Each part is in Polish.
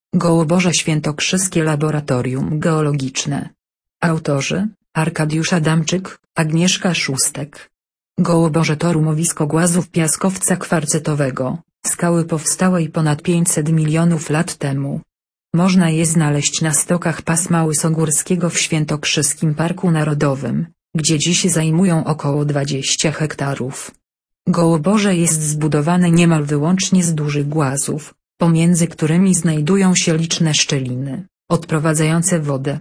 Gołoborze Świętokrzyskie Laboratorium Geologiczne. Autorzy: Arkadiusz Adamczyk, Agnieszka Szóstek. Gołoborze to rumowisko głazów piaskowca kwarcytowego, skały powstałej ponad 500 milionów lat temu. Można je znaleźć na stokach pasma Łysogórskiego w Świętokrzyskim Parku Narodowym, gdzie dziś zajmują około 20 hektarów. Gołoborze jest zbudowane niemal wyłącznie z dużych głazów, pomiędzy którymi znajdują się liczne szczeliny, odprowadzające wodę.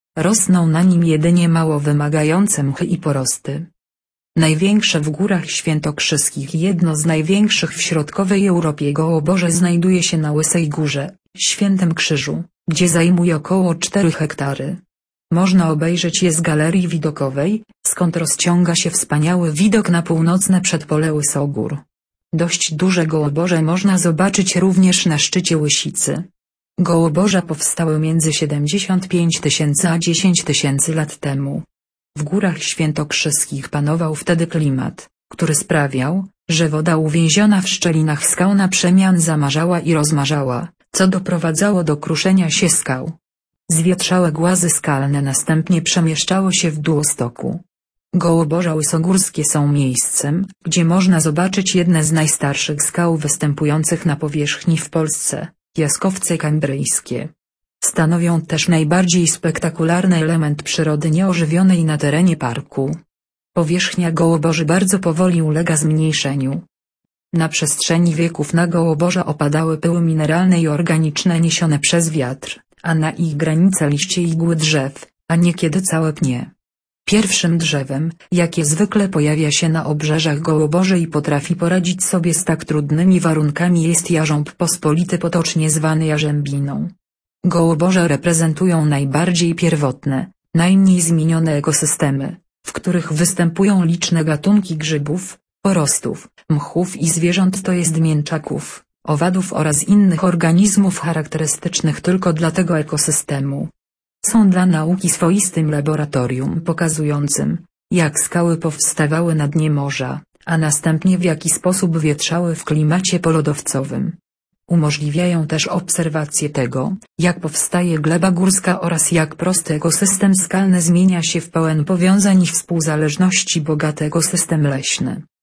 Rosną na nim jedynie mało wymagające mchy i porosty. Największe w Górach Świętokrzyskich i jedno z największych w środkowej Europie gołoborze znajduje się na Łysej Górze, Świętym Krzyżu, gdzie zajmuje około 4 hektary. Można obejrzeć je z galerii widokowej, skąd rozciąga się wspaniały widok na północne przedpole Łysogór. Dość duże gołoborze można zobaczyć również na szczycie Łysicy. Gołoborza powstały między 75 000 a 10 000 lat temu. W Górach Świętokrzyskich panował wtedy klimat, który sprawiał, że woda uwięziona w szczelinach skał na przemian zamarzała i rozmarzała, co doprowadzało do kruszenia się skał. Zwietrzałe głazy skalne następnie przemieszczały się w dół stoku. Gołoborza Łysogórskie są miejscem, gdzie można zobaczyć jedne z najstarszych skał występujących na powierzchni w Polsce, piaskowce kambryjskie. Stanowią też najbardziej spektakularny element przyrody nieożywionej na terenie parku. Powierzchnia gołoborzy bardzo powoli ulega zmniejszeniu. Na przestrzeni wieków na gołoborza opadały pyły mineralne i organiczne niesione przez wiatr, a na ich granice liście i igły drzew, a niekiedy całe pnie. Pierwszym drzewem, jakie zwykle pojawia się na obrzeżach gołoborzy i potrafi poradzić sobie z tak trudnymi warunkami, jest jarząb pospolity, potocznie zwany jarzębiną. Gołoborze reprezentują najbardziej pierwotne, najmniej zmienione ekosystemy, w których występują liczne gatunki grzybów, porostów, mchów i zwierząt, to jest mięczaków, owadów oraz innych organizmów charakterystycznych tylko dla tego ekosystemu. Są dla nauki swoistym laboratorium pokazującym, jak skały powstawały na dnie morza, a następnie w jaki sposób wietrzały w klimacie polodowcowym. Umożliwiają też obserwację tego, jak powstaje gleba górska oraz jak prosty ekosystem skalny zmienia się w pełen powiązań i współzależności bogaty ekosystem leśny.